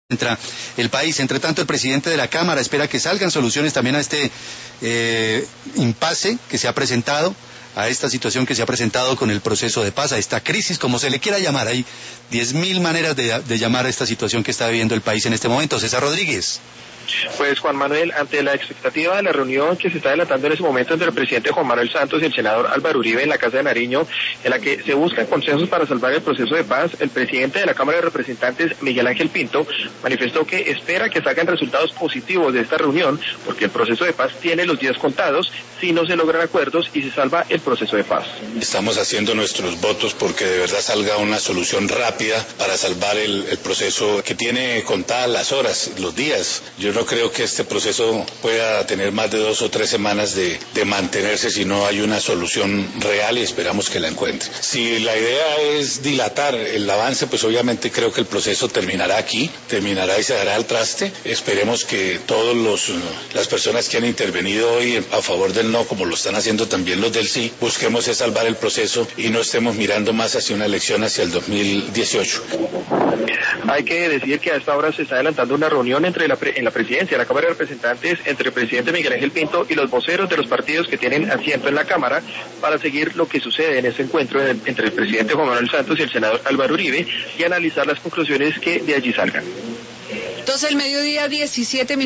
Contra el país. Entre tanto, el presidente de la Cámara espera que salgan soluciones también a este impasse que se ha presentado, a esta situación que se ha presentado con el proceso de paz, a esta crisis, como se le quiera llamar. Hay 10.000 maneras de llamar a esta situación que está viviendo el país en este momento. César Rodríguez. Pues Juan Manuel, ante la expectativa de la reunión que se está adelantando en ese momento entre el presidente Juan Manuel Santos y el senador Álvaro Uribe en la Casa de Nariño, en la que se buscan consensos para salvar el proceso de paz, el presidente de la Cámara de Representantes, Miguel Ángel Pinto, manifestó que espera que salgan resultados positivos de esta reunión, porque el proceso de paz tiene los días contados si no se logran acuerdos y se salva el proceso de paz. Estamos haciendo nuestros votos porque de verdad salga una solución rápida para salvar el proceso que tiene contadas las horas, los días. Yo no creo que este proceso pueda tener más de 2 o 3 semanas de mantenerse si no hay una solución real, y esperamos que la encuentre. Si la idea es dilatar el avance, pues obviamente creo que el proceso terminará aquí, terminará y se dará al traste. Esperemos que todas las personas que han intervenido hoy a favor del no, como lo están haciendo también los del sí, busquemos es salvar el proceso y no estemos mirando más hacia una elección hacia el 2018. Hay que decir que a esta hora se está adelantando una reunión en la presidencia de la Cámara de Representantes entre el presidente Miguel Ángel Pinto y los voceros de los partidos que tienen asiento en la Cámara para seguir lo que sucede en ese encuentro entre el presidente Juan Manuel Santos y el senador Álvaro Uribe y analizar las conclusiones que de allí salgan. 12 del mediodía, 17 minutos.